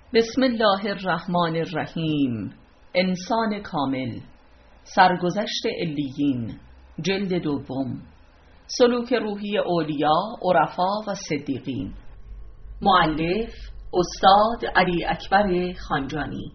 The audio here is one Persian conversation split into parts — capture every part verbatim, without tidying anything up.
بسم الله الرحمن الرحیم. انسان کامل، سرگذشت علیین، جلد دوم. سلوک روحی اولیا، عرفا و صدیقین. مؤلف استاد علی اکبر خانجانی.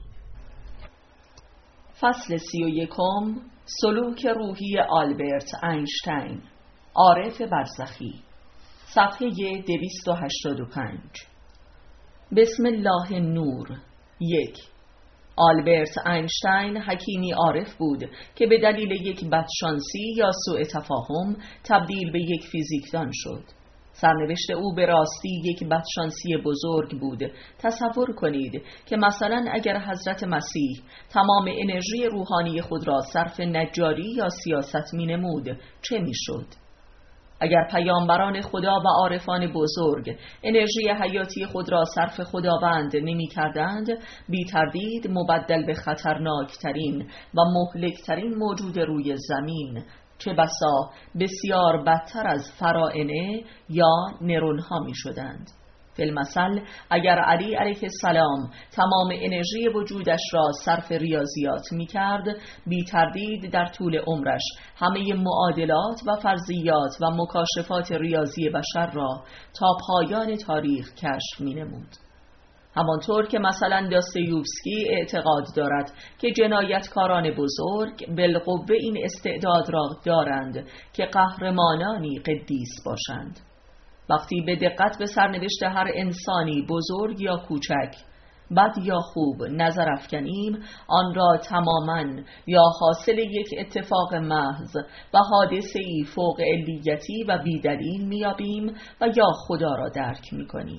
فصل سی و یکم. سلوک روحی آلبرت اینشتین، عارف برزخی. صفحه دویست و هشتاد و پنج. بسم الله نور. یک. آلبرت اینشتین حکیمی عارف بود که به دلیل یک بدشانسی یا سوء تفاهم تبدیل به یک فیزیکدان شد. سرنوشت او به راستی یک بدشانسی بزرگ بود. تصور کنید که مثلا اگر حضرت مسیح تمام انرژی روحانی خود را صرف نجاری یا سیاست می نمود، چه می شد؟ اگر پیامبران خدا و عارفان بزرگ انرژی حیاتی خود را صرف خداوند نمی کردند، بی تردید مبدل به خطرناکترین و مهلکترین موجود روی زمین، چه بسا بسیار بدتر از فراعنه یا نرونها می شدند. فی المثل اگر علی علیه السلام تمام انرژی وجودش را صرف ریاضیات می کرد، بی تردید در طول عمرش همه معادلات و فرضیات و مکاشفات ریاضی بشر را تا پایان تاریخ کشف می نمود. همانطور که مثلا داستایوفسکی اعتقاد دارد که جنایتکاران بزرگ بالقوه این استعداد را دارند که قهرمانانی قدیس باشند. وقتی به دقت به سرنوشت هر انسانی بزرگ یا کوچک، بد یا خوب نظر افکنیم، آن را تماماً یا حاصل یک اتفاق محض و حادثه‌ای فوق علیتی و بیدلیل میابیم و یا خدا را درک میکنیم.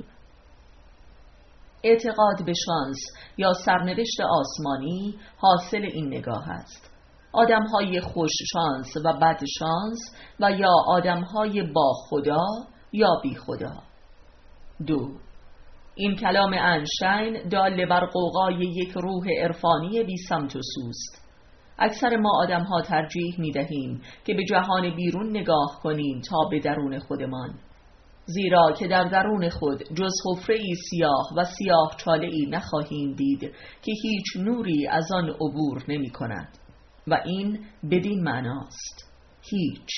اعتقاد به شانس یا سرنوشت آسمانی حاصل این نگاه است. آدمهای خوش شانس و بد شانس و یا آدمهای با خدا یا بی خدا. دو. این کلام اینشتین دال بر غوغای یک روح عرفانی بی سمت و سوست. اکثر ما آدمها ترجیح می دهیم که به جهان بیرون نگاه کنیم تا به درون خودمان، زیرا که در درون خود جز حفره‌ای سیاه و سیاه چاله‌ای نخواهیم دید که هیچ نوری از آن عبور نمی کند. و این بدین معناست: هیچ.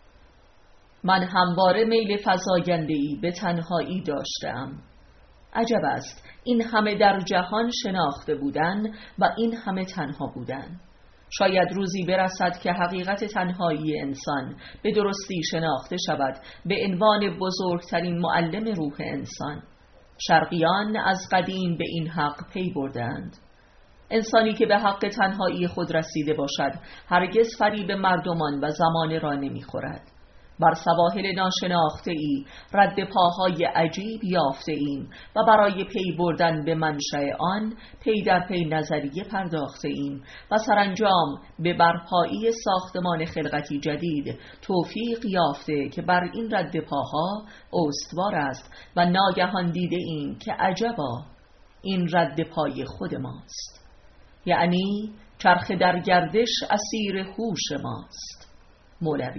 من همواره میل فزاینده‌ای به تنهایی داشتم. عجب است این همه در جهان شناخته بودن و این همه تنها بودن. شاید روزی برسد که حقیقت تنهایی انسان به درستی شناخته شود به عنوان بزرگترین معلم روح انسان. شرقیان از قدیم به این حق پی بردند. انسانی که به حق تنهایی خود رسیده باشد هرگز فریب مردمان و زمانه را نمیخورد. بر سواحل ناشناخته ای رد پاهای عجیب یافته ایم و برای پی بردن به منشأ آن پی در پی نظریه پرداخته ایم و سرانجام به برپایی ساختمان خلقتی جدید توفیق یافته که بر این رد پاها استوار است و ناگهان دیده ایم که عجبا این رد پای خود ماست. یعنی چرخ در گردش اسیر هوش ماست. مولوی.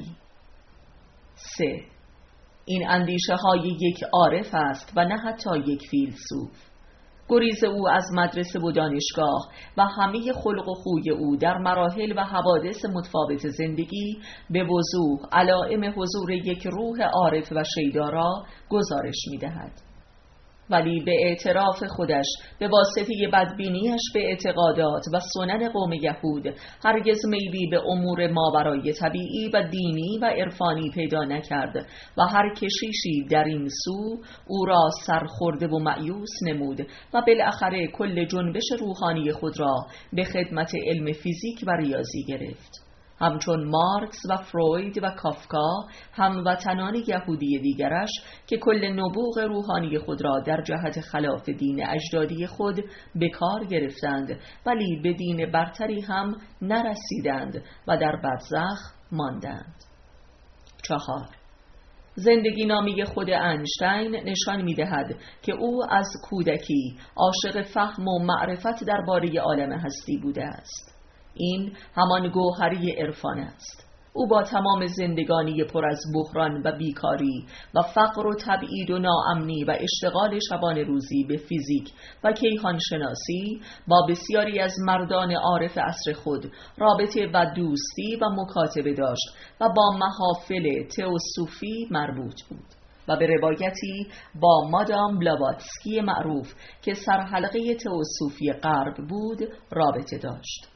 سه. این اندیشه های یک عارف است و نه حتی یک فیلسوف. گریز او از مدرسه و دانشگاه و همه خلق و خوی او در مراحل و حوادث متفاوت زندگی به وضوح علائم حضور یک روح عارف و شیدا را گزارش می دهد. ولی به اعتراف خودش به واسطه بدبینیش به اعتقادات و سنن قوم یهود هرگز میلی به امور ماورای طبیعی و دینی و عرفانی پیدا نکرد و هر کشیشی در این سو او را سرخورده و مایوس نمود و بالاخره کل جنبش روحانی خود را به خدمت علم فیزیک و ریاضی گرفت. همچون مارکس و فروید و کافکا هموطنان یهودی دیگرش که کل نبوغ روحانی خود را در جهت خلاف دین اجدادی خود به کار گرفتند ولی به دین برتری هم نرسیدند و در برزخ ماندند. چهار. زندگی نامه خود اینشتین نشان می دهد که او از کودکی عاشق فهم و معرفت درباره عالم هستی بوده است. این همان گوهری عرفان است. او با تمام زندگانی پر از بحران و بیکاری و فقر و تبعید و ناامنی و اشتغال شبانه روزی به فیزیک و کیهان شناسی با بسیاری از مردان عارف عصر خود رابطه و دوستی و مکاتبه داشت و با محافل تئوسوفی مربوط بود و به روایتی با مادام بلاواتسکی معروف که سرحلقه تئوسوفی غرب بود رابطه داشت.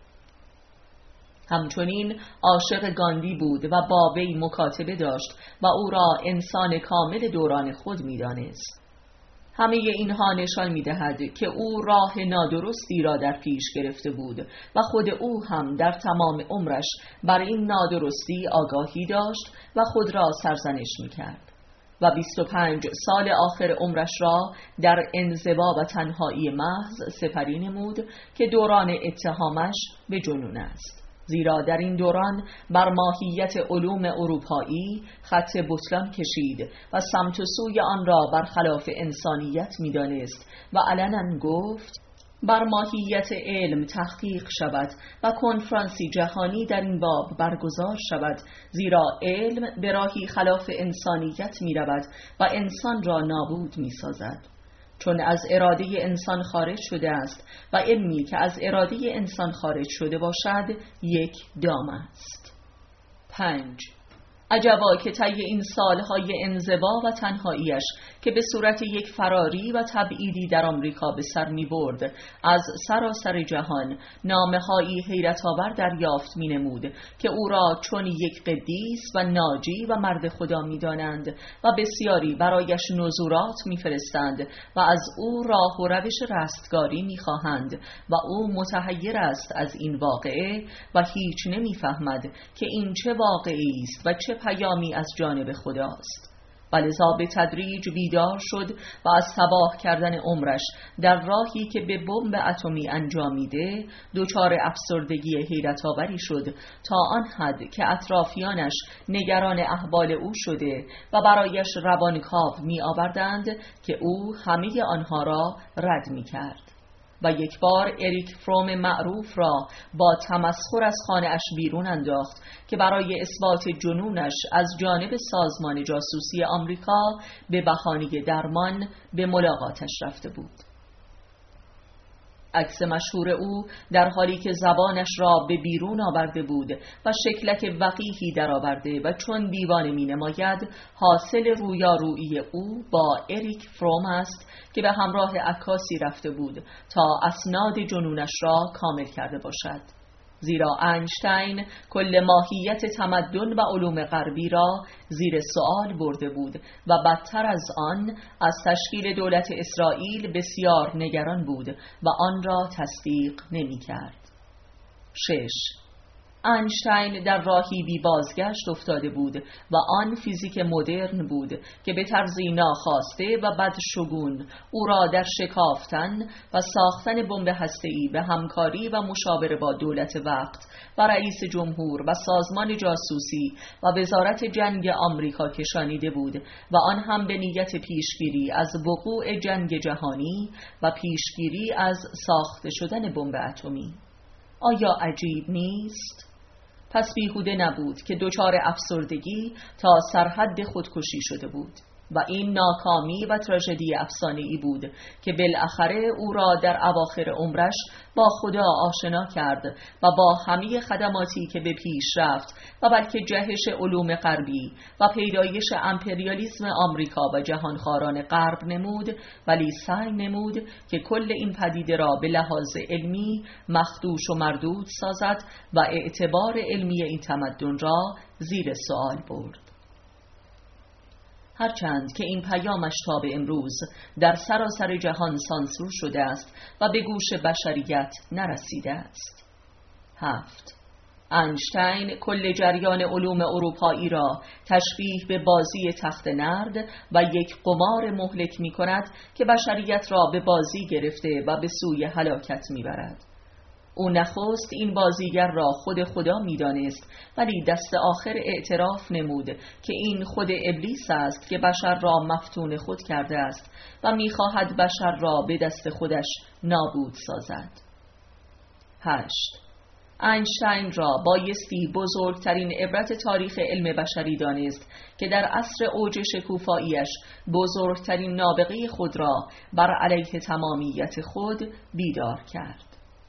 همچنین عاشق گاندی بود و با وی مکاتبه داشت و او را انسان کامل دوران خود می‌دانست. همه اینها نشان می‌دهد که او راه نادرستی را در پیش گرفته بود و خود او هم در تمام عمرش بر این نادرستی آگاهی داشت و خود را سرزنش می‌کرد و بیست و پنج سال آخر عمرش را در انزوا و تنهایی محض سپری نمود که دوران اتهامش به جنون است، زیرا در این دوران بر ماهیت علوم اروپایی خط بطلان کشید و سمت و سوی آن را برخلاف انسانیت می‌دانست و علنا گفت بر ماهیت علم تحقیق شود و کنفرانسی جهانی در این باب برگزار شود، زیرا علم به راهی خلاف انسانیت می رود و انسان را نابود می سازد، چون از اراده انسان خارج شده است و علمی که از اراده انسان خارج شده باشد یک دام است. پنج. عجبا که طی این سالهای انزوا و تنهاییش که به صورت یک فراری و تبعیدی در آمریکا به سر می برد از سراسر جهان نامه‌هایی حیرت‌آور دریافت می نمود که او را چون یک قدیس و ناجی و مرد خدا می دانند و بسیاری برایش نزورات می فرستند و از او راه و روش رستگاری می خواهند و او متحیر است از این واقعه و هیچ نمی فهمد که این چه واقعی است و چه پیامی از جانب خداست. ولذا به تدریج بیدار شد و از تباه کردن عمرش در راهی که به بمب اتمی انجامیده دچار افسردگی حیرت‌آوری شد تا آن حد که اطرافیانش نگران احوال او شده و برایش روانکاو می آوردند که او همه آنها را رد می کرد. و یک بار اریک فروم معروف را با تمسخر از خانه اش بیرون انداخت که برای اثبات جنونش از جانب سازمان جاسوسی آمریکا به بهانه درمان به ملاقاتش رفته بود. عکس مشهور او در حالی که زبانش را به بیرون آورده بود و شکلک وقیحی درآورده و چون دیوانه می نماید حاصل رویارویی او با اریک فروم است که به همراه عکاسی رفته بود تا اسناد جنونش را کامل کرده باشد، زیرا اینشتین کل ماهیت تمدن و علوم غربی را زیر سؤال برده بود و بدتر از آن از تشکیل دولت اسرائیل بسیار نگران بود و آن را تصدیق نمی کرد. شش. اینشتین در راهی بی بازگشت افتاده بود و آن فیزیک مدرن بود که به طرزی ناخواسته و بدشگون او را در شکافتن و ساختن بمب هسته‌ای به همکاری و مشاوره با دولت وقت و رئیس جمهور و سازمان جاسوسی و وزارت جنگ آمریکا کشانیده بود و آن هم به نیت پیشگیری از وقوع جنگ جهانی و پیشگیری از ساخته شدن بمب اتمی. آیا عجیب نیست؟ پس بیهوده نبود که دچار افسردگی تا سرحد خودکشی شده بود و این ناکامی و تراژدی افسانه‌ای بود که بالاخره او را در اواخر عمرش با خدا آشنا کرد و با همه خدماتی که به پیش رفت و بلکه جهش علوم غربی و پیدایش امپریالیسم آمریکا و جهانخواران غرب نمود، ولی سعی نمود که کل این پدیده را به لحاظ علمی مخدوش و مردود سازد و اعتبار علمی این تمدن را زیر سؤال برد. هرچند که این پیامش تا به امروز در سراسر جهان سانسور شده است و به گوش بشریت نرسیده است. هفت. اینشتین کل جریان علوم اروپایی را تشبیه به بازی تخت نرد و یک قمار مهلک می کند که بشریت را به بازی گرفته و به سوی هلاکت می برد. او نخست این بازیگر را خود خدا می دانست، ولی دست آخر اعتراف نمود که این خود ابلیس است که بشر را مفتون خود کرده است و می خواهد بشر را به دست خودش نابود سازد. هشت. اینشتین را بایستی بزرگترین عبرت تاریخ علم بشری دانست که در عصر اوج شکوفاییش بزرگترین نابغه خود را بر علیه تمامیت خود بیدار کرد.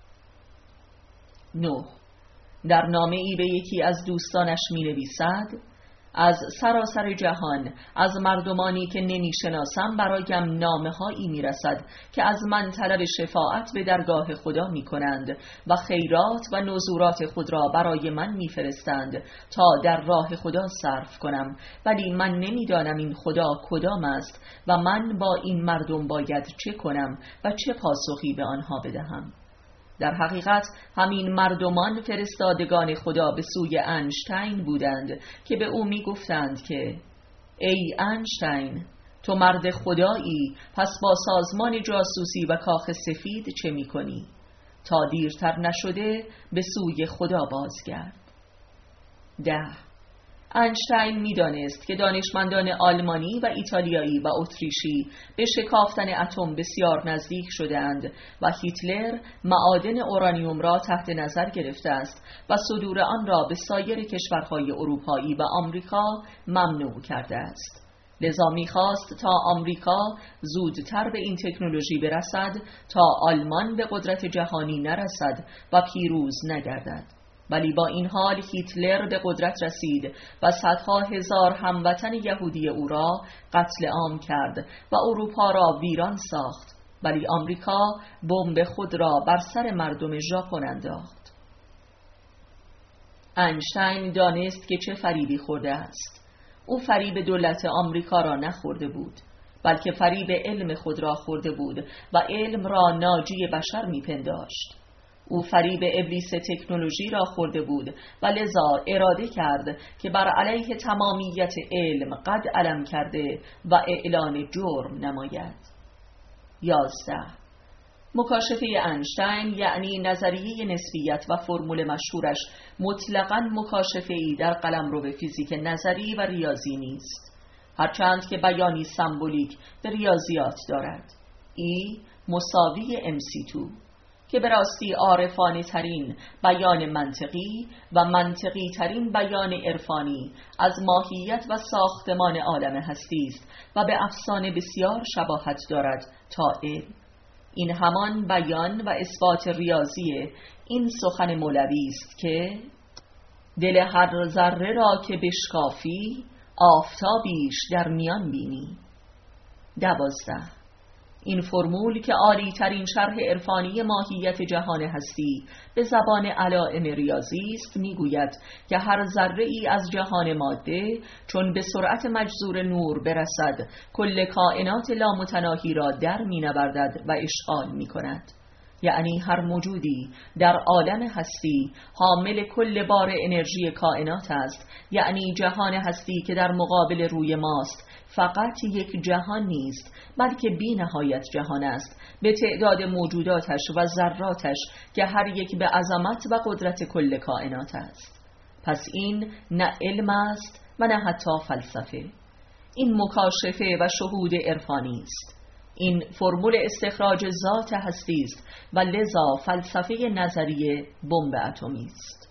نه. در نامه‌ای به یکی از دوستانش می‌نویسد: از سراسر جهان، از مردمانی که نمی‌شناسم برایم نامه‌هایی می‌رسد که از من طلب شفاعت به درگاه خدا می‌کنند و خیرات و نذورات خود را برای من می‌فرستند تا در راه خدا صرف کنم، ولی من نمی‌دانم این خدا کدام است و من با این مردم باید چه کنم و چه پاسخی به آنها بدهم. در حقیقت همین مردمان فرستادگان خدا به سوی اینشتین بودند که به او می گفتند که ای اینشتین، تو مرد خدایی، پس با سازمان جاسوسی و کاخ سفید چه می کنی؟ تا دیرتر نشده به سوی خدا بازگرد. ده. اینشتین می‌دانست که دانشمندان آلمانی و ایتالیایی و اتریشی به شکافتن اتم بسیار نزدیک شده‌اند و هیتلر معادن اورانیوم را تحت نظر گرفته است و صدور آن را به سایر کشورهای اروپایی و آمریکا ممنوع کرده است. لذا می‌خواست تا آمریکا زودتر به این تکنولوژی برسد تا آلمان به قدرت جهانی نرسد و پیروز نگردد. ولی با این حال هیتلر به قدرت رسید و صدها هزار هموطن یهودی او را قتل عام کرد و اروپا را ویران ساخت، ولی آمریکا بمب خود را بر سر مردم ژاپن انداخت. اینشتین دانست که چه فریبی خورده است. او فریب دولت آمریکا را نخورده بود، بلکه فریب علم خود را خورده بود و علم را ناجی بشر میپنداشت. او فریب ابلیس تکنولوژی را خورده بود و لذا اراده کرد که بر علیه تمامیت علم قد علم کرده و اعلان جرم نماید. یازده. مکاشفه اینشتین یعنی نظریه نسبیت و فرمول مشهورش مطلقاً مکاشفه‌ای در قلمرو فیزیک نظری و ریاضی نیست، هرچند که بیانی سمبولیک به ریاضیات دارد. ای مساوی ام سی دو که به راستی عارفانه ترین بیان منطقی و منطقی ترین بیان عرفانی از ماهیت و ساختمان عالم هستی است و به افسانه بسیار شباهت دارد تا علم. این همان بیان و اثبات ریاضی این سخن مولوی است که دل هر ذره را که بشکافی آفتابیش در میان بینی. دوازده. این فرمول که عالی ترین شرح عرفانی ماهیت جهان هستی به زبان علائم ریاضی است میگوید که هر ذره ای از جهان ماده چون به سرعت مجذور نور برسد کل کائنات لامتناهی را در مینوردد و اشغال میکند. یعنی هر موجودی در عالم هستی حامل کل بار انرژی کائنات است، یعنی جهان هستی که در مقابل روی ماست فقط یک جهان نیست بلکه بی نهایت جهان است به تعداد موجوداتش و ذراتش که هر یک به عظمت و قدرت کل کائنات است. پس این نه علم است و نه حتی فلسفه، این مکاشفه و شهود عرفانی است. این فرمول استخراج ذات هستی است و لذا فلسفه نظریه بمب اتمی است.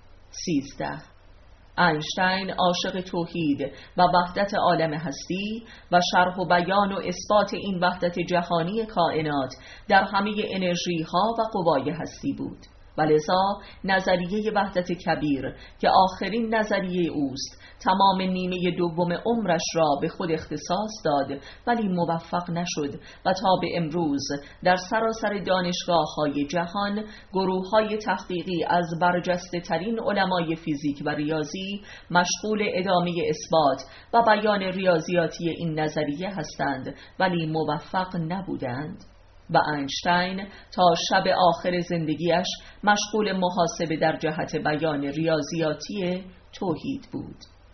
سیزده. اینشتین عاشق توحید و وحدت عالم هستی و شرح و بیان و اثبات این وحدت جهانی کائنات در همه انرژی ها و قوای هستی بود و لذا نظریه وحدت کبیر که آخرین نظریه اوست تمام نیمه دوم عمرش را به خود اختصاص داد، ولی موفق نشد و تا به امروز در سراسر دانشگاه های جهان گروه های تحقیقی از برجسته ترین علمای فیزیک و ریاضی مشغول ادامه اثبات و بیان ریاضیاتی این نظریه هستند، ولی موفق نبودند. و اینشتین تا شب آخر زندگیش مشغول محاسبه در جهت بیان ریاضیاتی توحید بود.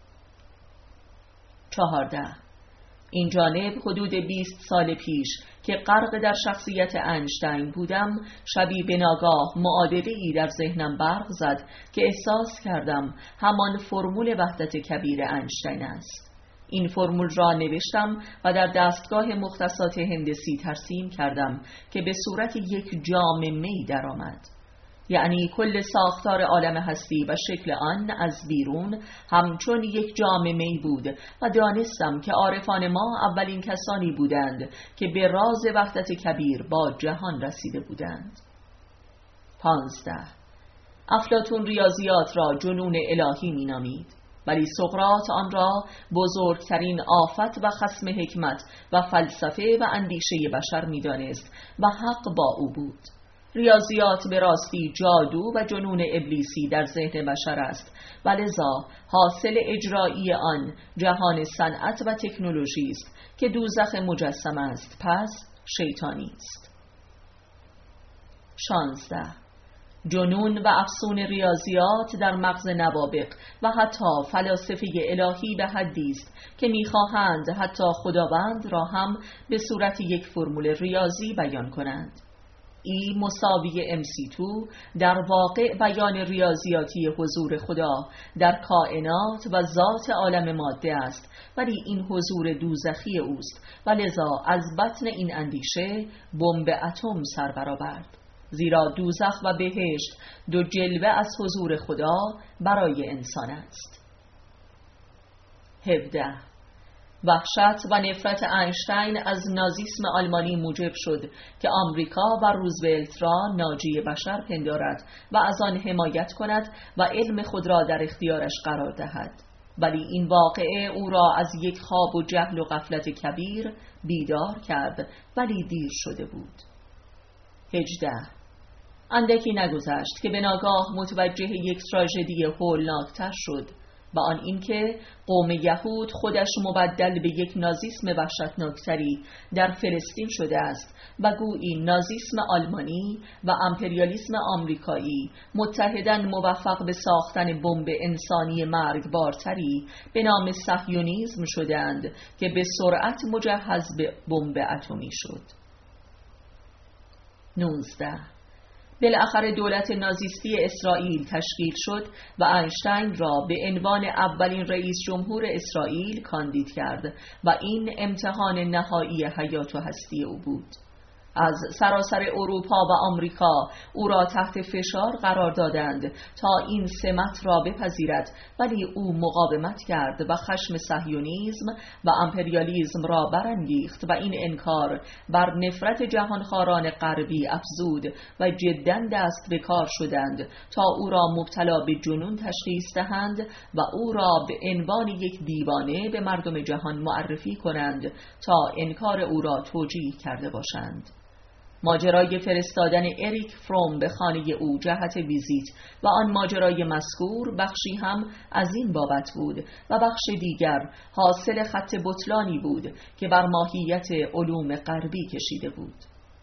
چهارده. این جانب حدود بیست سال پیش که غرق در شخصیت اینشتین بودم، شبی به ناگاه معادله‌ای در ذهنم برق زد که احساس کردم همان فرمول وحدت کبیر اینشتین است. این فرمول را نوشتم و در دستگاه مختصات هندسی ترسیم کردم که به صورت یک جام می درآمد. یعنی کل ساختار عالم هستی و شکل آن از بیرون همچون یک جام می بود و دانستم که عارفان ما اولین کسانی بودند که به راز وحدت کبیر با جهان رسیده بودند. پانزده. افلاطون ریاضیات را جنون الهی می نامید، ولی سقراط آن را بزرگترین آفت و خصم حکمت و فلسفه و اندیشه بشر می دانست و حق با او بود. ریاضیات به راستی جادو و جنون ابلیسی در ذهن بشر است و لذا حاصل اجرایی آن جهان صنعت و تکنولوژی است که دوزخ مجسم است، پس شیطانی است. شانزده. جنون و افسون ریاضیات در مغز نوابغ و حتی فلاسفه الهی به حدی است که می‌خواهند حتی خداوند را هم به صورت یک فرمول ریاضی بیان کنند. ای مساوی ام سی دو در واقع بیان ریاضیاتی حضور خدا در کائنات و ذات عالم ماده است، ولی این حضور دوزخی اوست و لذا از بطن این اندیشه بمب اتم سر برآورد، زیرا دوزخ و بهشت دو جلوه از حضور خدا برای انسان است. هفده. وحشت و نفرت اینشتین از نازیسم آلمانی موجب شد که آمریکا و روزولت را ناجی بشر پندارد و از آن حمایت کند و علم خود را در اختیارش قرار دهد، ولی این واقعه او را از یک خواب و جهل و غفلت کبیر بیدار کرد، ولی دیر شده بود. هجده. اندکی نگذشت که به ناگاه متوجه یک تراژدی هولناکتر شد و آن اینکه قوم یهود خودش مبدل به یک نازیسم وحشتناکتری در فلسطین شده است و گویی نازیسم آلمانی و امپریالیسم آمریکایی متحداً موفق به ساختن بمب انسانی مرگبارتری به نام صهیونیسم شدند که به سرعت مجهز به بمب اتمی شد. نوزده. بالاخره دولت نازیستی اسرائیل تشکیل شد و اینشتین را به عنوان اولین رئیس جمهور اسرائیل کاندید کرد و این امتحان نهایی حیات و هستی او بود. از سراسر اروپا و آمریکا او را تحت فشار قرار دادند تا این سمت را بپذیرد، ولی او مقاومت کرد و خشم صهیونیسم و امپریالیسم را برانگیخت و این انکار بر نفرت جهانخواران غربی افزود و جداً دست به کار شدند تا او را مبتلا به جنون تشخیص دهند و او را به عنوان یک دیوانه به مردم جهان معرفی کنند تا انکار او را توجیه کرده باشند. ماجرای فرستادن اریک فروم به خانه او جهت ویزیت و آن ماجرای مذکور بخشی هم از این بابت بود و بخش دیگر حاصل خط بطلانی بود که بر ماهیت علوم غربی کشیده بود.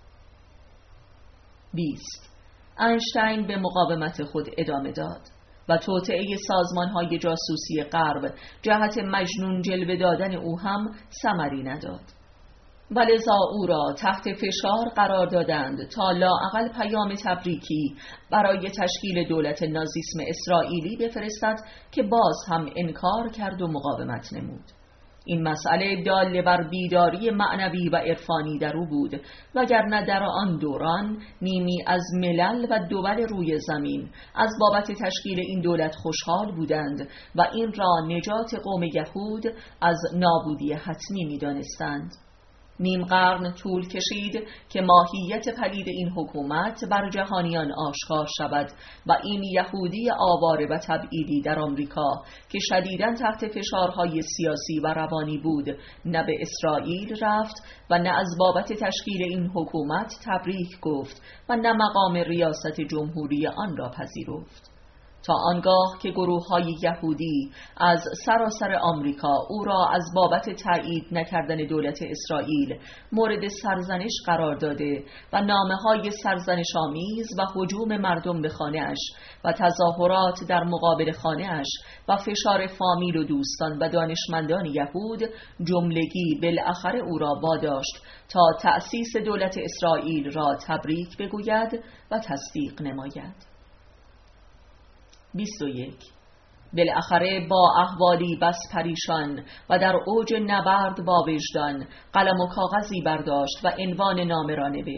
بیست. اینشتین به مقاومت خود ادامه داد و توطئه سازمان‌های جاسوسی غرب جهت مجنون جلوه دادن او هم ثمری نداد. ولذا او را تحت فشار قرار دادند تا لااقل پیام تبریکی برای تشکیل دولت نازیسم اسرائیلی بفرستد که باز هم انکار کرد و مقاومت نمود. این مسئله دال بر بیداری معنوی و عرفانی در او بود، وگرنه در آن دوران نیمی از ملل و دول روی زمین از بابت تشکیل این دولت خوشحال بودند و این را نجات قوم یهود از نابودی حتمی می دانستند. نیم قرن طول کشید که ماهیت پلید این حکومت بر جهانیان آشکار شود و این یهودی آواره و تبعیدی در آمریکا که شدیداً تحت فشارهای سیاسی و روانی بود نه به اسرائیل رفت و نه از بابت تشکیل این حکومت تبریک گفت و نه مقام ریاست جمهوری آن را پذیرفت، تا آنگاه که گروه‌های یهودی از سراسر آمریکا او را از بابت تایید نکردن دولت اسرائیل مورد سرزنش قرار داده و نامه‌های سرزنش‌آمیز و هجوم مردم به خانه‌اش و تظاهرات در مقابل خانه‌اش و فشار فامیل و دوستان و دانشمندان یهود جملگی بالاخره او را واداشت تا تأسیس دولت اسرائیل را تبریک بگوید و تصدیق نماید. بیست و یک. بالاخره با احوالی بس پریشان و در اوج نبرد با وجدان قلم و کاغذی برداشت و عنوان نامه را نوشت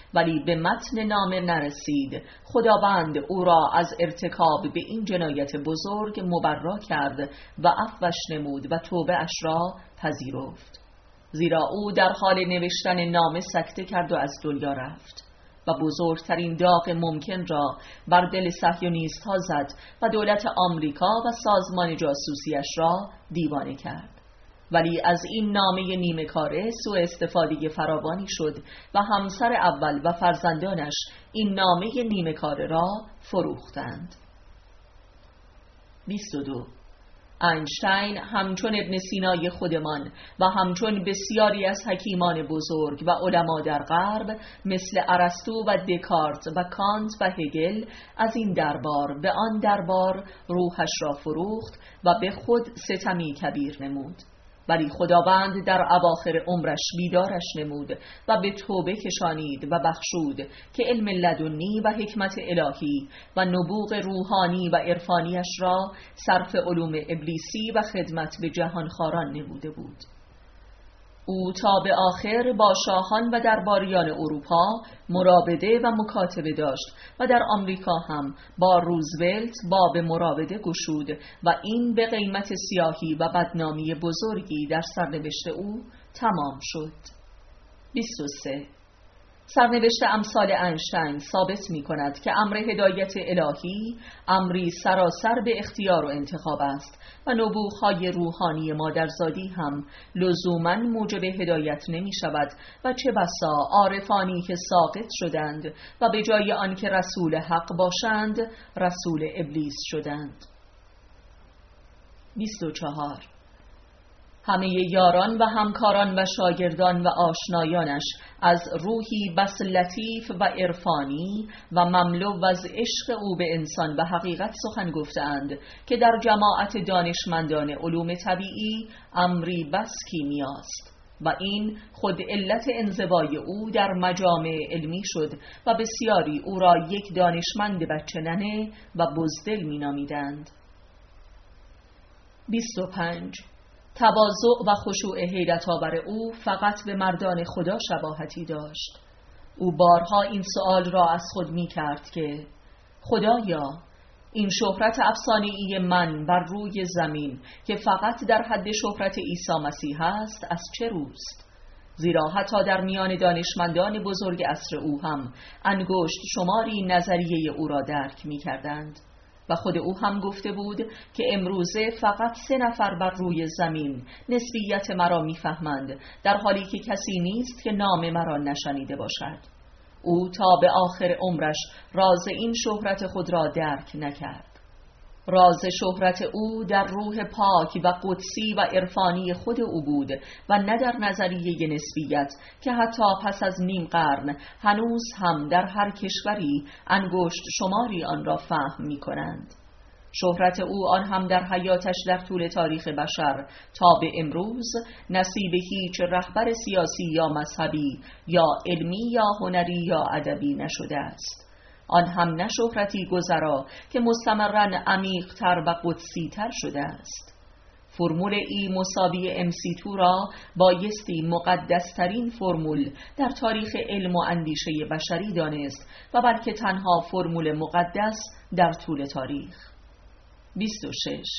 ولی به متن نامه نرسید، خداوند او را از ارتکاب به این جنایت بزرگ مبرا کرد و عفوش نمود و توبه اش را پذیرفت، زیرا او در حال نوشتن نامه سکته کرد و از دنیا رفت و بزرگترین داغ ممکن را بر دل صهیونیست ها زد و دولت آمریکا و سازمان جاسوسیش را دیوانه کرد. ولی از این نامه نیمه کاره سوء استفاده فراوانی شد و همسر اول و فرزندانش این نامه نیمه کاره را فروختند. بیست و دو. اینشتین همچون ابن سینای خودمان و همچون بسیاری از حکیمان بزرگ و علما در غرب مثل ارسطو و دکارت و کانت و هگل از این دربار به آن دربار روحش را فروخت و به خود ستمی کبیر نمود، ولی خداوند در اواخر عمرش بیدارش نمود و به توبه کشانید و بخشود که علم لدنی و حکمت الهی و نبوغ روحانی و عرفانیش را صرف علوم ابلیسی و خدمت به جهانخواران نموده بود. او تا به آخر با شاهان و درباریان اروپا مراوده و مکاتبه داشت و در آمریکا هم با روزولت باب مراوده گشود و این به قیمت سیاهی و بدنامی بزرگی در سرنوشت او تمام شد. بیست و سه. سرنوشت امثال اینشتین ثابت می کند که امر هدایت الهی امری سراسر به اختیار و انتخاب است و نبوغ‌های روحانی مادرزادی هم لزوماً موجب هدایت نمی شود و چه بسا عارفانی که ساقط شدند و به جای آنکه رسول حق باشند رسول ابلیس شدند. بیست و چهار. همه یاران و همکاران و شاگردان و آشنایانش از روحی بس لطیف و عرفانی و مملو از عشق او به انسان و حقیقت سخن گفتند که در جماعت دانشمندان علوم طبیعی امری بس کیمیاست و این خود علت انزوای او در مجامع علمی شد و بسیاری او را یک دانشمند بچه ننه و بزدل می نامیدند. بیست و پنج. تواضع و خشوع حیرت‌آور او فقط به مردان خدا شباهتی داشت. او بارها این سؤال را از خود می کرد که خدایا، این شهرت افسانه‌ای من بر روی زمین که فقط در حد شهرت عیسی مسیح است از چه روست؟ زیرا حتی در میان دانشمندان بزرگ عصر او هم انگشت شماری نظریه او را درک می کردند و خود او هم گفته بود که امروزه فقط سه نفر بر روی زمین نسبیت مرا میفهمند، در حالی که کسی نیست که نام مرا نشنیده باشد. او تا به آخر عمرش راز این شهرت خود را درک نکرد. راز شهرت او در روح پاک و قدسی و عرفانی خود او بود و نه در نظریه نسبیت که حتی پس از نیم قرن هنوز هم در هر کشوری انگشت شماری آن را فهم می کنند. شهرت او آن هم در حیاتش در طول تاریخ بشر تا به امروز نصیب هیچ رهبر سیاسی یا مذهبی یا علمی یا هنری یا ادبی نشده است. آن هم نه شهرتی گذرا که مستمراً عمیق‌تر و قدسی‌تر شده است. فرمول ای مساوی ام سی تو را بایستی مقدس‌ترین فرمول در تاریخ علم و اندیشه بشری دانست و بلکه تنها فرمول مقدس در طول تاریخ. بیست و شش.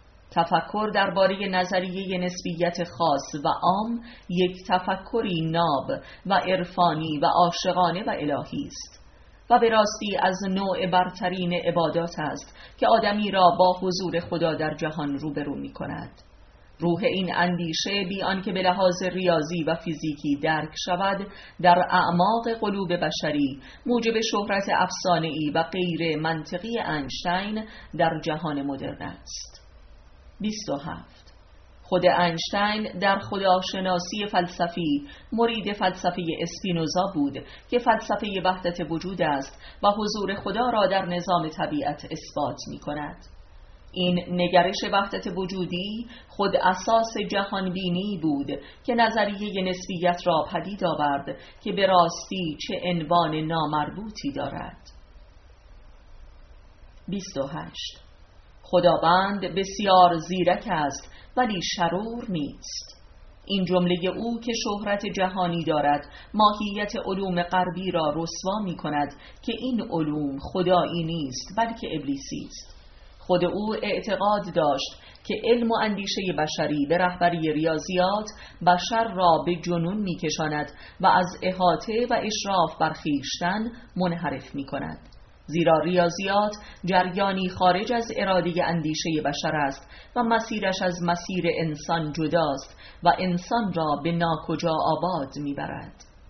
تفکر درباره نظریه نسبیت خاص و عام یک تفکری ناب و عرفانی و عاشقانه و الهی است و به راستی از نوع برترین عبادات است که آدمی را با حضور خدا در جهان روبرو می کند. روح این اندیشه بی آنکه به لحاظ ریاضی و فیزیکی درک شود در اعماق قلوب بشری موجب شهرت افسانه‌ای و غیر منطقی اینشتین در جهان مدرن است. بیست و هفت. خود اینشتین در خداشناسی فلسفی مرید فلسفه اسپینوزا بود که فلسفه وحدت وجود است و حضور خدا را در نظام طبیعت اثبات می کند. این نگرش وحدت وجودی خود اساس جهانبینی بود که نظریه نسبیت را پدید آورد که به راستی چه عنوان نامربوطی دارد. بیست و هشت. خداوند بسیار زیرک است ولی شرور نیست. این جمله او که شهرت جهانی دارد ماهیت علوم غربی را رسوا می کند که این علوم خدایی نیست بلکه ابلیسی است. خود او اعتقاد داشت که علم و اندیشه بشری به رهبری ریاضیات بشر را به جنون می کشاند و از احاطه و اشراف بر خویشتن منحرف می کند. زیرا ریاضیات جریانی خارج از اراده اندیشه بشر است و مسیرش از مسیر انسان جداست و انسان را به ناکجا آباد می برد.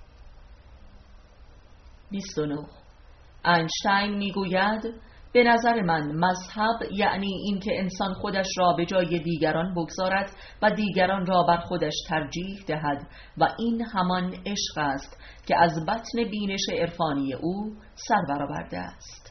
بیست و نه. اینشتین می گوید به نظر من مذهب یعنی این که انسان خودش را به جای دیگران بگذارد و دیگران را بر خودش ترجیح دهد و این همان عشق است که از بطن بینش عرفانی او سر برآورده است.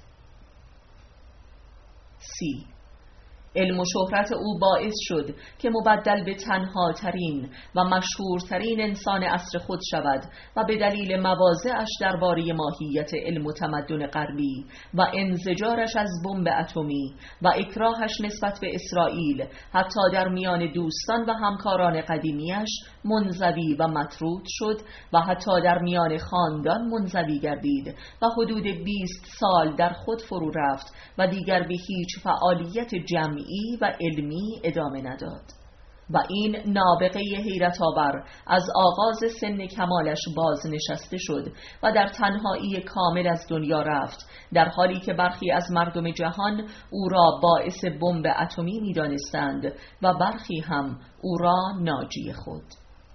سی. علم و شهرت او باعث شد که مبدل به تنها ترین و مشهورترین انسان عصر خود شود و به دلیل مواضعش درباره ماهیت علم و تمدن غربی و انزجارش از بمب اتمی و اکراهش نسبت به اسرائیل حتی در میان دوستان و همکاران قدیمیش منزوی و مطرود شد و حتی در میان خاندان منزوی گردید و حدود بیست سال در خود فرو رفت و دیگر به هیچ فعالیت جمعی و علمی ادامه نداد. و این نابغه حیرت آور از آغاز سن کمالش باز نشسته شد و در تنهایی کامل از دنیا رفت، در حالی که برخی از مردم جهان او را باعث بمب اتمی می دانستند و برخی هم او را ناجی خود.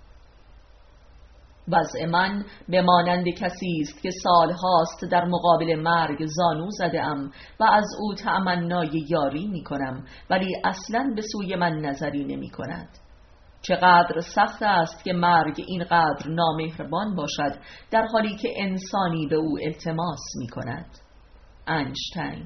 وضع من به مانند کسی است که سالهاست در مقابل مرگ زانو زده‌ام و از او تمنای یاری می کنم، ولی اصلاً به سوی من نظری نمی کند. چقدر سخت است که مرگ اینقدر نامهربان باشد در حالی که انسانی به او التماس می کند. اینشتین.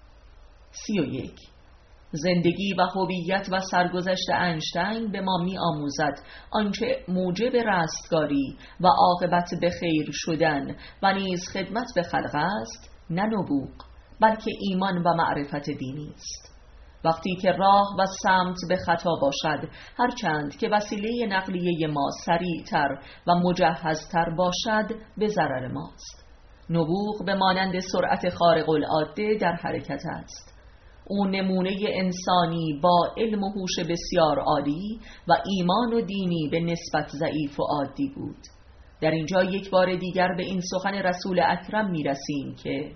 سی و یک. زندگی و هویت و سرگذشت اینشتین به ما می آموزد آنچه موجب رستگاری و عاقبت به خیر شدن و نیز خدمت به خلق است، نه نبوغ بلکه ایمان و معرفت دینی است. وقتی که راه و سمت به خطا باشد، هرچند که وسیله نقلیه ما سریعتر و مجهزتر باشد به ضرر ماست. نبوغ به مانند سرعت خارق العاده در حرکت است. او نمونه انسانی با علم و هوش بسیار عالی و ایمان و دینی به نسبت ضعیف و عادی بود. در اینجا یک بار دیگر به این سخن رسول اکرم می رسیم که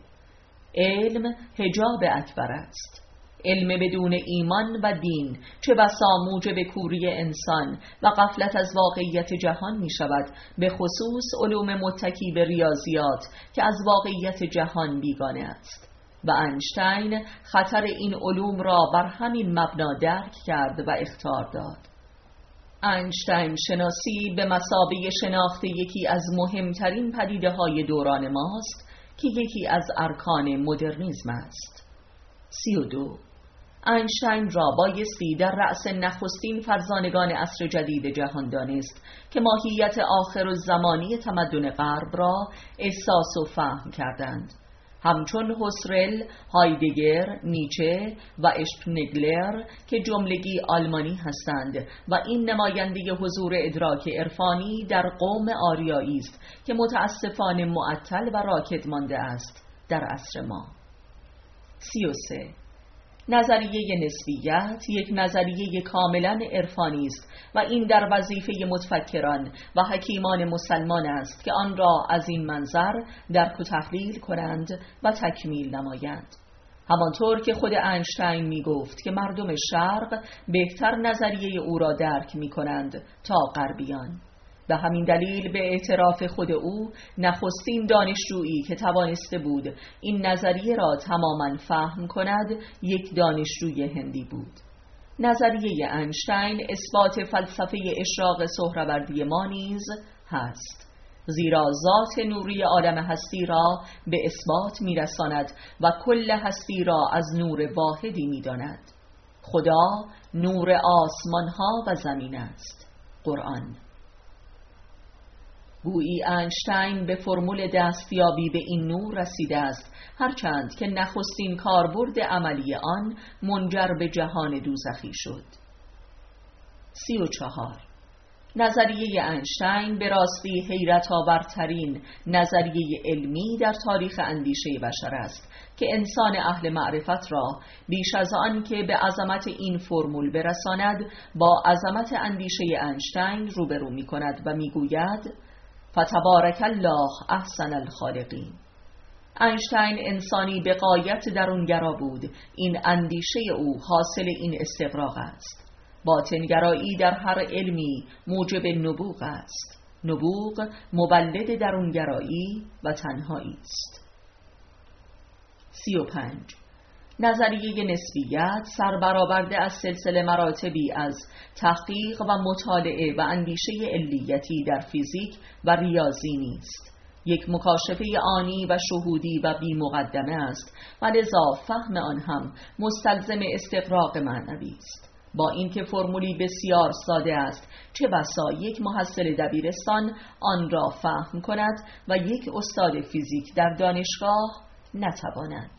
علم حجاب اکبر است. علم بدون ایمان و دین چه بسا موجب کوری انسان و غفلت از واقعیت جهان می شود، به خصوص علوم متکی به ریاضیات که از واقعیت جهان بیگانه است. و اینشتین خطر این علوم را بر همین مبنا درک کرد و اخطار داد. اینشتین شناسی به مثابه شناخت یکی از مهمترین پدیده های دوران ماست که یکی از ارکان مدرنیسم است. سی و دو. اینشتین را بایستی در رأس نخستین فرزانگان عصر جدید جهان دانست که ماهیت آخر الزمانی تمدن غرب را احساس و فهم کردند، همچون هوسرل، هایدگر، نیچه و اشپنگلر که جملگی آلمانی هستند و این نماینده حضور ادراک عرفانی در قوم آریایی است که متاسفانه معطل و راکد مانده است در عصر ما. سی و سه. نظریه نسبیت یک نظریه کاملا عرفانی است و این در وظیفه متفکران و حکیمان مسلمان است که آن را از این منظر درک و تحلیل کنند و تکمیل نمایند. همانطور که خود اینشتین می گفت که مردم شرق بهتر نظریه او را درک می کنند تا غربیان. به همین دلیل به اعتراف خود او نخستین دانشجویی که توانسته بود این نظریه را تماماً فهم کند یک دانشجوی هندی بود. نظریه اینشتین اثبات فلسفه اشراق سهروردی ما نیز هست، زیرا ذات نوری عالم هستی را به اثبات می‌رساند و کل هستی را از نور واحدی می‌داند. خدا نور آسمان‌ها و زمین است. قرآن. گویی اینشتین به فرمول دستیابی به این نور رسیده است، هرچند که نخستین کاربرد عملی آن منجر به جهان دوزخی شد. سی و چهار. نظریه اینشتین به راستی حیرت آورترین نظریه علمی در تاریخ اندیشه بشر است که انسان اهل معرفت را بیش از آن که به عظمت این فرمول برساند با عظمت اندیشه اینشتین روبرو می کند و می گوید فتبارک الله احسن الخالقین. اینشتین انسانی به غایت درونگرا بود. این اندیشه او حاصل این استغراق است. باطنگرایی در هر علمی موجب نبوغ است. نبوغ مولد درونگرایی و تنهایی است. سی و پنج. نظریه نسبیت سربرآورده از سلسله مراتبی از تحقیق و مطالعه و اندیشه علیتی در فیزیک و ریاضی نیست. یک مکاشفه آنی و شهودی و بی مقدمه است و لذا فهم آن هم مستلزم استقراق معنوی است. با اینکه فرمولی بسیار ساده است، چه بسا یک محصل دبیرستان آن را فهم کند و یک استاد فیزیک در دانشگاه نتواند.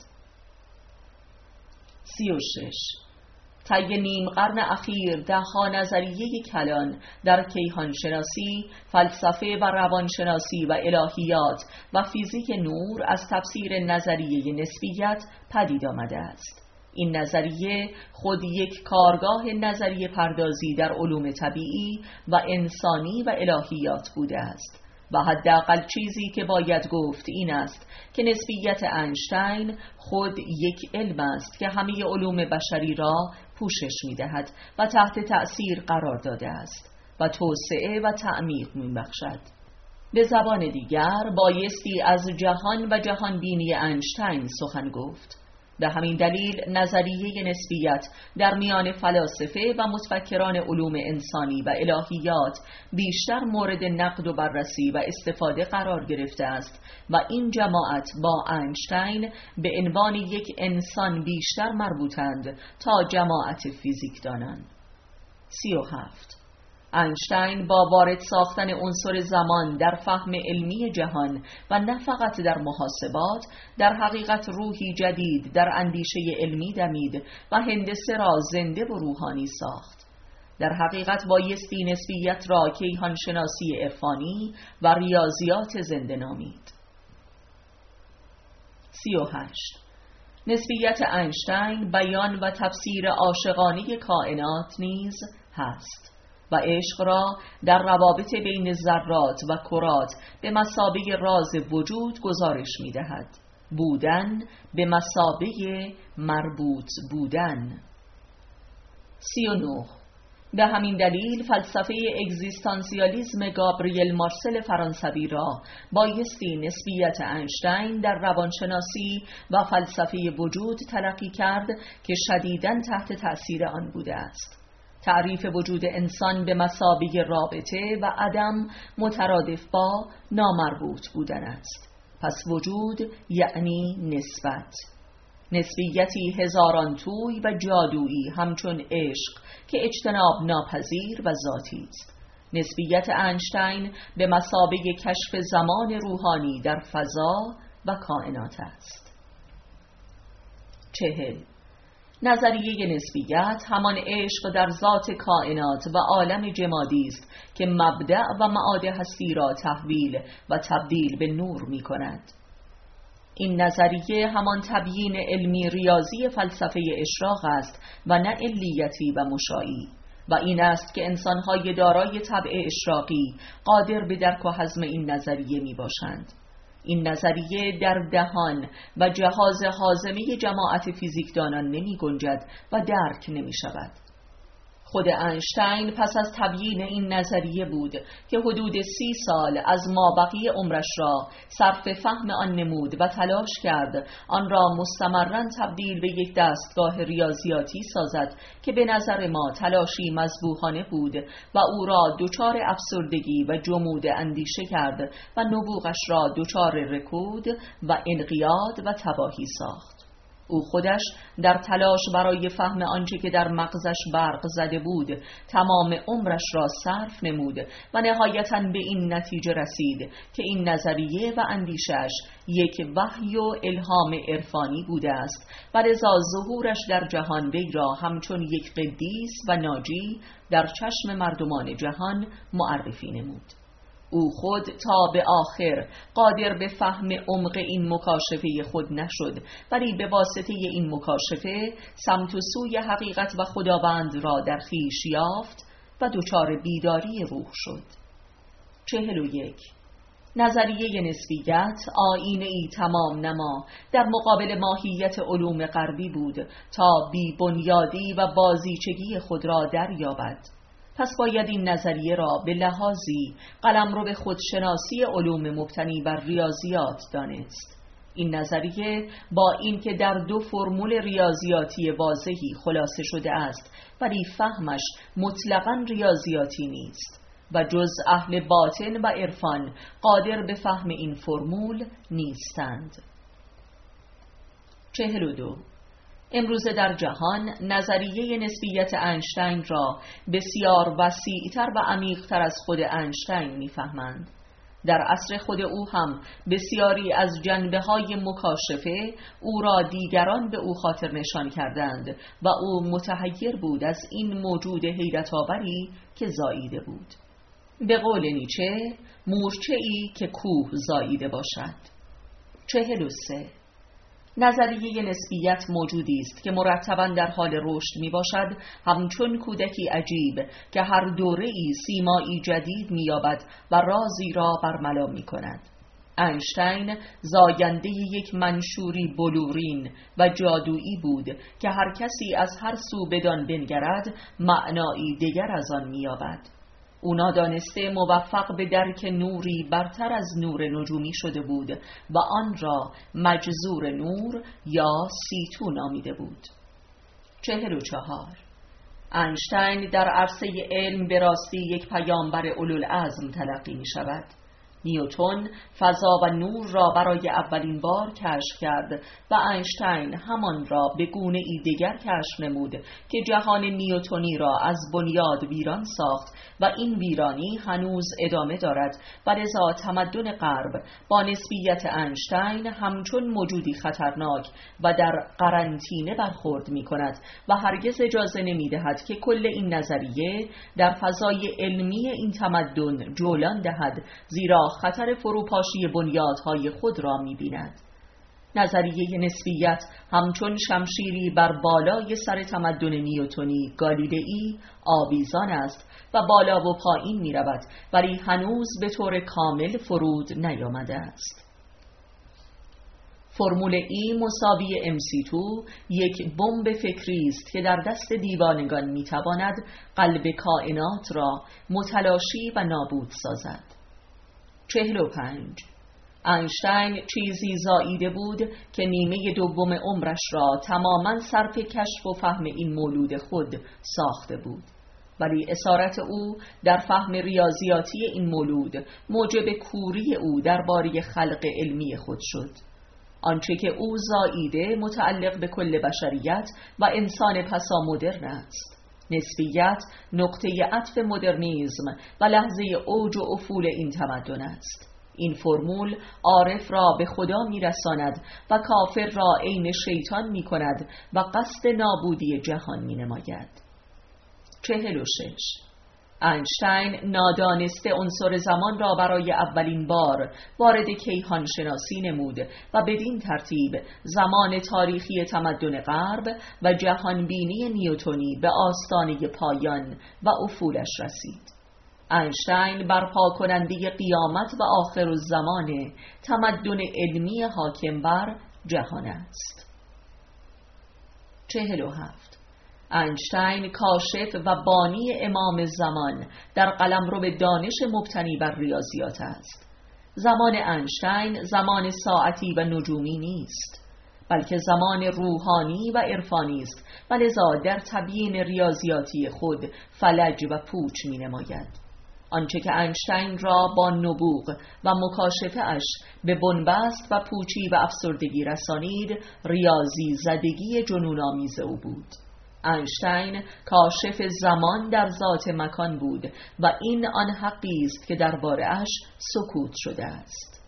سی و شش. طی نیم قرن اخیر ده‌ها نظریه کلان در کیهانشناسی، فلسفه و روانشناسی و الهیات و فیزیک نور از تفسیر نظریه نسبیت پدید آمده است. این نظریه خود یک کارگاه نظریه پردازی در علوم طبیعی و انسانی و الهیات بوده است و حداقل چیزی که باید گفت این است که نسبیت اینشتین خود یک علم است که همه علوم بشری را پوشش می‌دهد و تحت تأثیر قرار داده است و توسعه و تعمیق می‌بخشد. به زبان دیگر بایستی از جهان و جهان بینی اینشتین سخن گفت. به همین دلیل نظریه نسبیت در میان فلاسفه و متفکران علوم انسانی و الهیات بیشتر مورد نقد و بررسی و استفاده قرار گرفته است و این جماعت با اینشتین به عنوان یک انسان بیشتر مربوطند تا جماعت فیزیکدانان. سی و هفت. اینشتین با وارد ساختن عنصر زمان در فهم علمی جهان و نه فقط در محاسبات، در حقیقت روحی جدید در اندیشه علمی دمید و هندسه را زنده و روحانی ساخت. در حقیقت بایستی نسبیت را کیهانشناسی عرفانی و ریاضیات زنده نامید. سی و هشت. نسبیت اینشتین بیان و تفسیر عاشقانه کائنات نیز هست و عشق را در روابط بین ذرات و کرات به مثابه راز وجود گزارش می دهد. بودن به مثابه مربوط بودن. سی و نه. به همین دلیل فلسفه اگزیستانسیالیسم گابریل مارسل فرانسوی را بایستی نسبیت اینشتین در روانشناسی و فلسفه وجود تلقی کرد که شدیداً تحت تأثیر آن بوده است. تعریف وجود انسان به مثابه رابطه و عدم مترادف با نامربوط بودن است. پس وجود یعنی نسبت، نسبیتی هزاران توی و جادویی همچون عشق که اجتناب ناپذیر و ذاتی است. نسبیت اینشتین به مثابه کشف زمان روحانی در فضا و کائنات است. چهل. نظریه نسبیت همان عشق در ذات کائنات و عالم جمادی است که مبدأ و معاد هستی را تحویل و تبدیل به نور می کند. این نظریه همان تبیین علمی ریاضی فلسفه اشراق است و نه علیتی و مشاعی، و این است که انسانهای دارای طبع اشراقی قادر به درک و هضم این نظریه می باشند. این نظریه در دهان و جهاز هاضمه جماعت فیزیکدانان نمی گنجد و درک نمی شود. خود اینشتین پس از تبیین این نظریه بود که حدود سی سال از مابقی عمرش را صرف فهم آن نمود و تلاش کرد آن را مستمراً تبدیل به یک دستگاه ریاضیاتی سازد که به نظر ما تلاشی مذبوحانه بود و او را دچار افسردگی و جمود اندیشه کرد و نبوغش را دچار رکود و انقیاد و تباهی ساخت. او خودش در تلاش برای فهم آنچه که در مغزش برق زده بود تمام عمرش را صرف نمود و نهایتاً به این نتیجه رسید که این نظریه و اندیشش یک وحی و الهام عرفانی بوده است و لذا ظهورش در جهان وی را همچون یک قدیس و ناجی در چشم مردمان جهان معرفی نمود. او خود تا به آخر قادر به فهم عمق این مکاشفه خود نشد، ولی به واسطه این مکاشفه سمت و سوی حقیقت و خداوند را در خویش یافت و دچار بیداری روح شد. چهل و یک. نظریه نسبیت آیینه ای تمام نما در مقابل ماهیت علوم غربی بود تا بی بنیادی و بازیچگی خود را دریابد. پس باید این نظریه را به لحاظی قلمرو به خودشناسی علوم مبتنی بر ریاضیات دانست. این نظریه با اینکه در دو فرمول ریاضیاتی واضحی خلاصه شده است، ولی فهمش مطلقاً ریاضیاتی نیست و جز اهل باطن و عرفان قادر به فهم این فرمول نیستند. چهل و دو. امروزه در جهان نظریه نسبیت اینشتین را بسیار وسیع‌تر و عمیق‌تر از خود اینشتین می‌فهمند. در عصر خود او هم بسیاری از جنبه‌های مکاشفه او را دیگران به او خاطر نشان کردند و او متحیر بود از این موجود حیرت‌آوری که زاییده بود. به قول نیچه، مورچه‌ای که کوه زاییده باشد. چهل و سه. نظریه نسبیت موجودی است که مرتباً در حال رشد می باشد، همچون کودکی عجیب که هر دوره‌ای سیمایی جدید می یابد و رازی را برملا می کند. اینشتین زاینده یک منشوری بلورین و جادویی بود که هر کسی از هر سو بدان بنگرد معنایی دیگر از آن می یابد. او نادانسته موفق به درک نوری برتر از نور نجومی شده بود و آن را مجذور نور یا سیتو نامیده بود. چهل و چهار. اینشتین در عرصه علم به راستی یک پیامبر اولوالعزم تلقی می شود. نیوتن فضا و نور را برای اولین بار کشف کرد و اینشتین همان را به گونه ای دیگر کشف نمود که جهان نیوتنی را از بنیاد ویران ساخت و این ویرانی هنوز ادامه دارد و لذا تمدن غرب با نسبیت اینشتین همچون موجودی خطرناک و در قرنطینه برخورد می کند و هرگز اجازه نمی دهد که کل این نظریه در فضای علمی این تمدن جولان دهد، زیرا خطر فروپاشی بنیادهای خود را می‌بیند. نظریه نسبیت همچون شمشیری بر بالای سر تمدن نیوتنی گالیلئی آویزان است و بالا و پایین می‌رود، ولی هنوز به طور کامل فرود نیامده است. فرمول ای مساوی ام سی دو یک بمب فکری است که در دست دیوانگان می‌تواند قلب کائنات را متلاشی و نابود سازد. چهل و پنج. اینشتین چیزی زاییده بود که نیمه دوم عمرش را تماماً صرف کشف و فهم این مولود خود ساخته بود، ولی اسارت او در فهم ریاضیاتی این مولود موجب کوری او درباره خلق علمی خود شد. آنچه که او زاییده متعلق به کل بشریت و انسان پسا مدرن است. نسبیت نقطه عطف مدرنیزم و لحظه اوج و افول این تمدن است. این فرمول عارف را به خدا میرساند و کافر را عین شیطان می کند و قصد نابودی جهان می نماید. چهل و شش. اینشتین نادانسته عنصر زمان را برای اولین بار وارد کیهان شناسی نمود و بدین ترتیب زمان تاریخی تمدن غرب و جهانبینی نیوتنی به آستانه پایان و افولش رسید. اینشتین برپا کننده قیامت و آخرالزمان تمدن علمی حاکم بر جهان است. چهل و هفت. اینشتین کاشف و بانی امام زمان در قلمرو به دانش مبتنی بر ریاضیات است. زمان اینشتین زمان ساعتی و نجومی نیست، بلکه زمان روحانی و عرفانی است و لذا در تبیین ریاضیاتی خود فلج و پوچ می نماید. آنچه که اینشتین را با نبوغ و مکاشفه اش به بنبست و پوچی و افسردگی رسانید ریاضی زدگی جنون‌آمیز او بود. اینشتین کاشف زمان در ذات مکان بود و این آن حقی است که درباره اش سکوت شده است.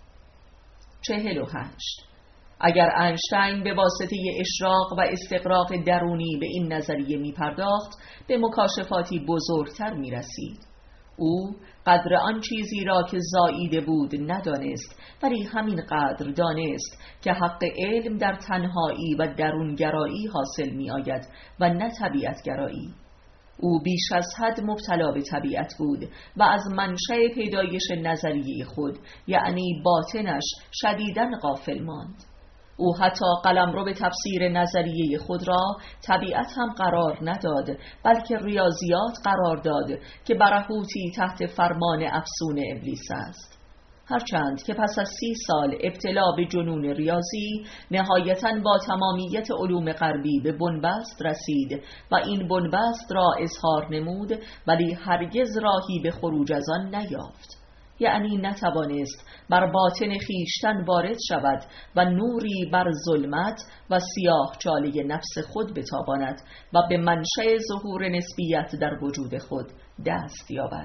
چهل و هشت. اگر اینشتین به واسطه اشراق و استقراق درونی به این نظریه می پرداخت، به مکاشفاتی بزرگتر می رسید. او قدر آن چیزی را که زاییده بود ندانست، ولی همین قدر دانست که حق علم در تنهایی و درونگرایی حاصل می آید و نه طبیعتگرایی. او بیش از حد مبتلا به طبیعت بود و از منشأ پیدایش نظریه خود، یعنی باطنش، شدیداً غافل ماند. او حتی قلمرو به تفسیر نظریه خود را طبیعت هم قرار نداد، بلکه ریاضیات قرار داد که برهوتی تحت فرمان افسون ابلیس است. هرچند که پس از سی سال ابتلا به جنون ریاضی نهایتاً با تمامیت علوم غربی به بنبست رسید و این بنبست را اظهار نمود، ولی هرگز راهی به خروج از آن نیافت. یعنی نتوانست بر باطن خیشتن وارد شود و نوری بر ظلمت و سیاه چاله نفس خود بتاباند و به منشأ ظهور نسبیت در وجود خود دست یابد.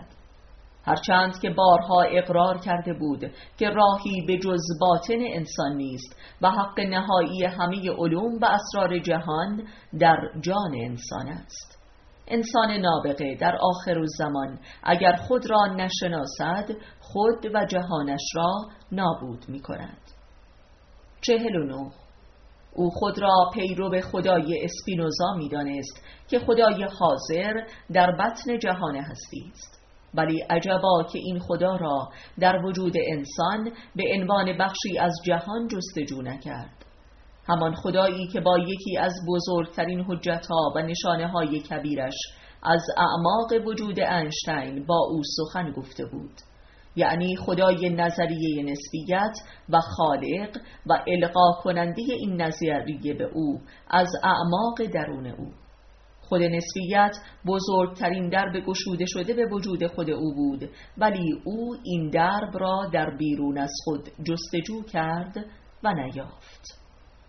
هرچند که بارها اقرار کرده بود که راهی به جز باطن انسان نیست و حق نهایی همه علوم و اسرار جهان در جان انسان است. انسان نابغه در آخر الزمان اگر خود را نشناسد، خود و جهانش را نابود می کند. چهل و نه. او خود را پیرو خدای اسپینوزا می دانست که خدای حاضر در بطن جهان هستی است. ولی عجبا که این خدا را در وجود انسان به عنوان بخشی از جهان جستجو نکرد. همان خدایی که با یکی از بزرگترین حجتها و نشانه های کبیرش از اعماق وجود اینشتین با او سخن گفته بود، یعنی خدای نظریه نسبیت و خالق و القا کننده این نظریه به او از اعماق درون او. خود نسبیت بزرگترین درب گشوده شده به وجود خود او بود، ولی او این درب را در بیرون از خود جستجو کرد و نیافت.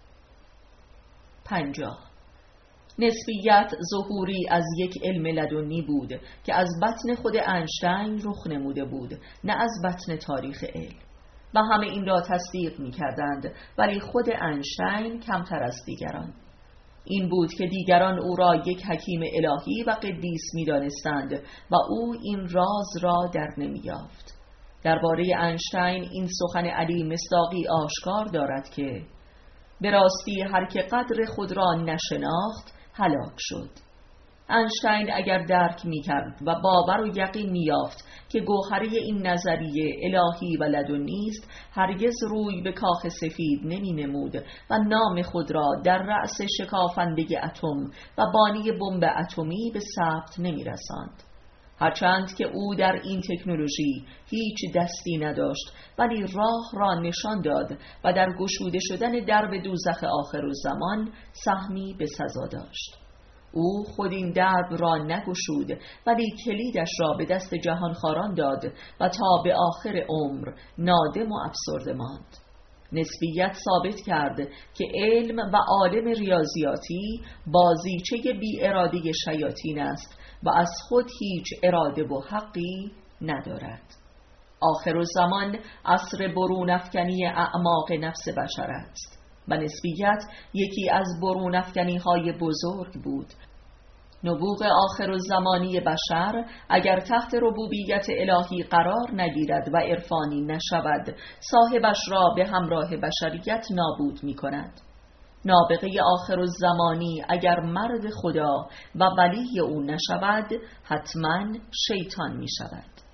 پنجاه. نسبیت ظهوری از یک علم لدنی بود که از بطن خود اینشتین رخ نموده بود، نه از بطن تاریخ علم، و همه این را تصدیق می کردند، ولی خود اینشتین کمتر از دیگران. این بود که دیگران او را یک حکیم الهی و قدیس می دانستند و او این راز را در نمی یافت. درباره اینشتین این سخن علی مصداقی آشکار دارد که به راستی هر که قدر خود را نشناخت هلاک شد. اینشتین اگر درک می کرد و باور و یقین می یافت که گوهره این نظریه الهی و لدنی است، هرگز روی به کاخ سفید نمی نمود و نام خود را در رأس شکافنده اتم و بانی بمب اتمی به ثبت نمی رساند. هرچند که او در این تکنولوژی هیچ دستی نداشت، ولی راه را نشان داد و در گشوده شدن درب دوزخ آخرالزمان سهمی به سزا داشت. او خود این درب را نگشود، ولی کلیدش را به دست جهانخواران داد و تا به آخر عمر نادم و افسرده ماند. نسبیت ثابت کرد که علم و عالم ریاضیاتی بازیچه بی اراده شیاطین است و از خود هیچ اراده و حقی ندارد. آخرالزمان عصر برون افکنی اعماق نفس بشر است و نسبیت یکی از برون افکنی های بزرگ بود. نبوغ آخرالزمانی بشر اگر تحت ربوبیت الهی قرار نگیرد و عرفانی نشود، صاحبش را به همراه بشریت نابود می کند. نابغه آخرالزمانی اگر مرد خدا و ولی او نشود، حتما شیطان می شود.